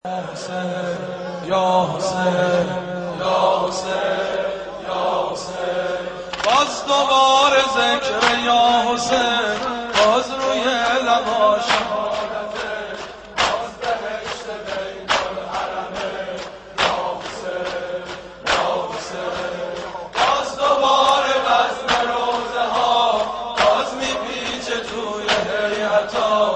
یا حسین یا حسین یا حسین باز دوباره ذکر یا حسین باز روی لبا شهادته باز بهشت بین الحرمه یا حسین یا حسین باز دوباره بزم روزه ها باز میپیچه توی هیئتا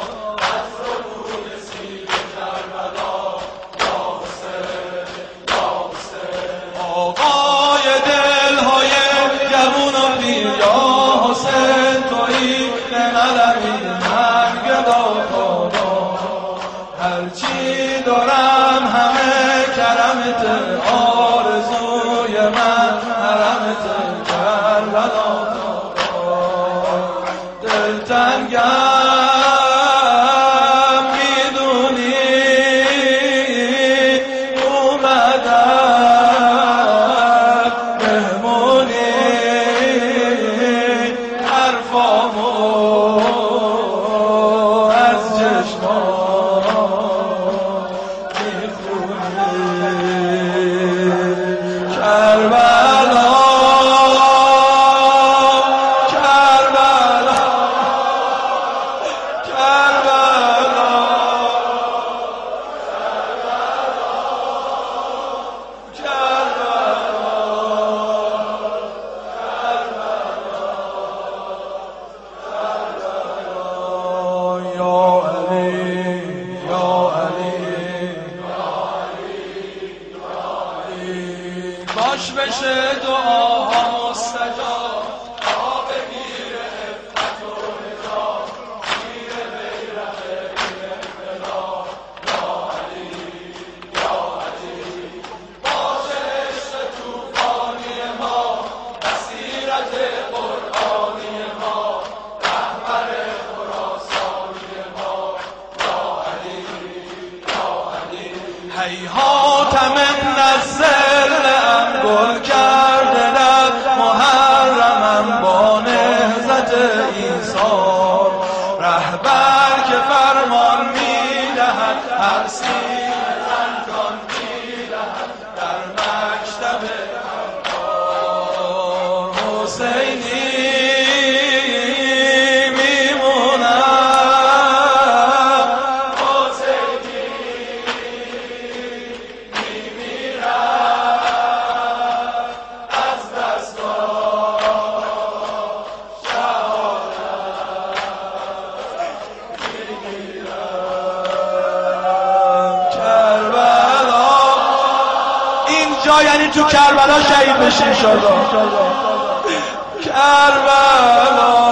هرچی دارم همه کرمت آرزوی من حرمت کربلا دلتنگم میدونی اومدم مهمونی حرفامو از چشمام باش بشه دعاها مستجاب تا بگیره عفت و حجاب گیره بیرق انقلاب یا علی یا علی باشه عشق توفانی ما بصیرت قرآنی ما رهبر خراسانی ما یا علی یا علی هیهات من الظل گل کرده لب محرمم با نهضت ایثار رهبر که فرمان میدهد هر سینه زندان میدهد در مکتب حسینی یعنی تو کربلا شهید بشین انشالله کربلا